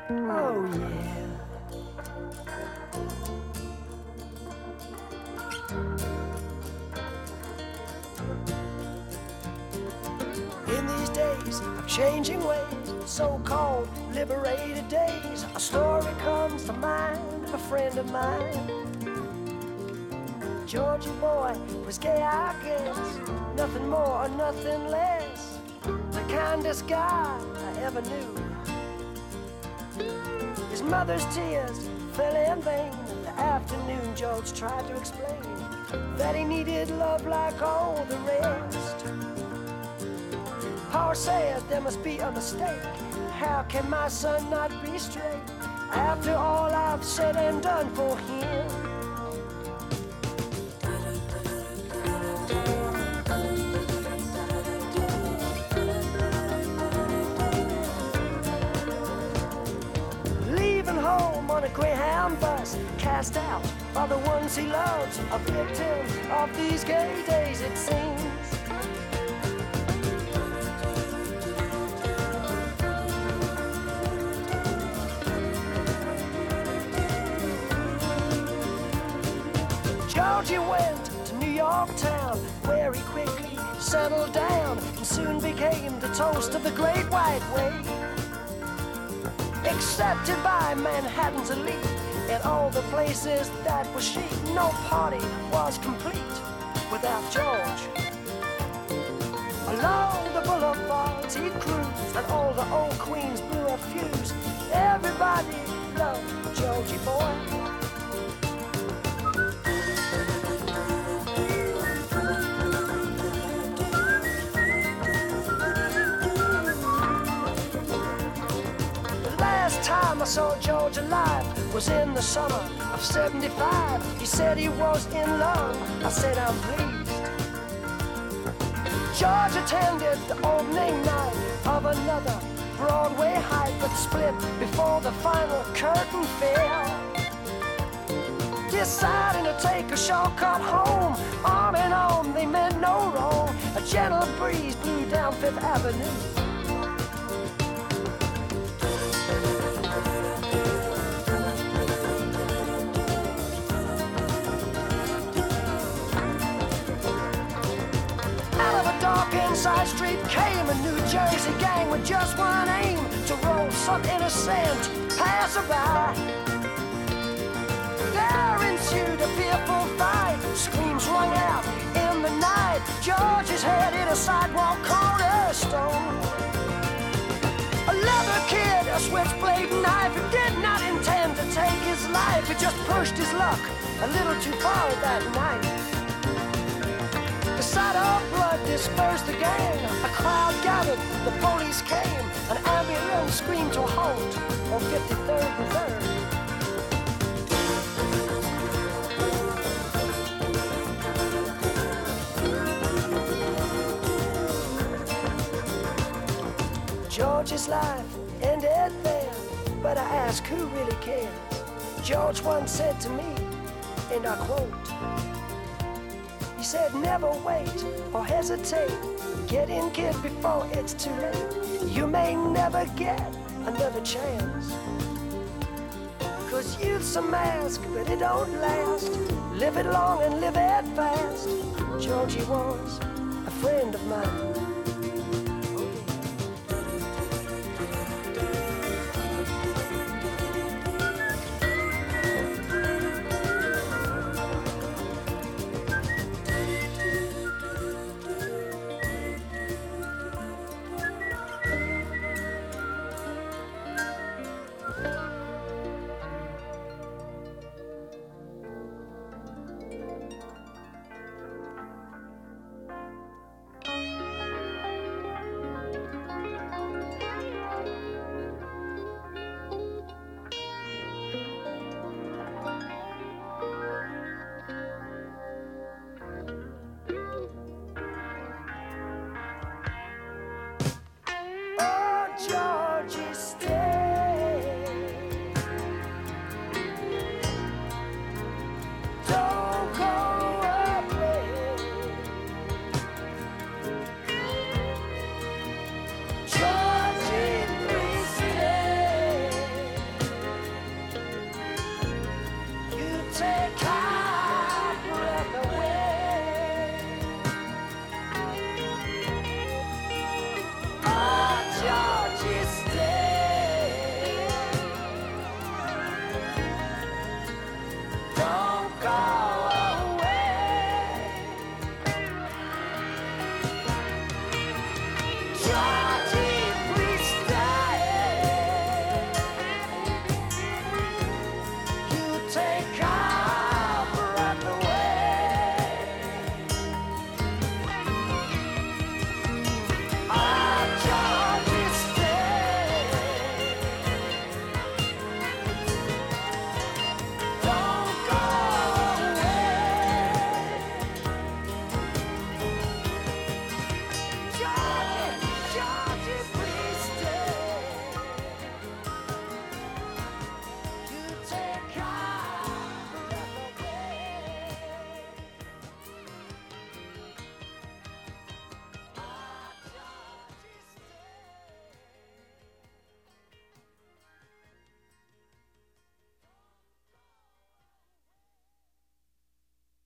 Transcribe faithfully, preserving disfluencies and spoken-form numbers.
Oh yeah. In these days of changing ways, so-called liberated days, a story comes to mind of a friend of mine. Georgie boy was gay, I guess, nothing more or nothing less, the kindest guy I ever knew. His mother's tears fell in vain. The afternoon George tried to explain that he needed love like all the rest. Power says there must be a mistake. How can my son not be straight after all I've said and done for him? Leaving home on a Greyhound bus, cast out by the ones he loves, a victim of these gay days it seems. Georgie went to New York town, where he quickly settled down and soon became the toast of the Great White Way. Accepted by Manhattan's elite in all the places that were chic, no party was complete without George. Along the boulevards he'd cruise, and all the old queens blew a fuse. Everybody loved Georgie boy. Time I saw George alive was in the summer of seventy-five. He said he was in love. I said I'm pleased. George attended the opening night of another Broadway hype, but split before the final curtain fell. Deciding to take a shortcut home, arm in arm they meant no wrong. A gentle breeze blew down Fifth Avenue. Dark inside street came a New Jersey gang with just one aim, to roll some innocent passerby. There ensued a fearful fight, screams rung out in the night. George's head hit a sidewalk cornerstone. A leather kid, a switchblade knife, he did not intend to take his life. He just pushed his luck a little too far that night. The sight of blood dispersed the gang. A crowd gathered, the police came. An ambulance screamed to a halt on fifty-third and third. George's life ended there, but I ask who really cares. George once said to me, and I quote, he said, never wait or hesitate. Get in, kid, before it's too late. You may never get another chance. Cause youth's a mask, but it don't last. Live it long and live it fast. Georgie was a friend of mine.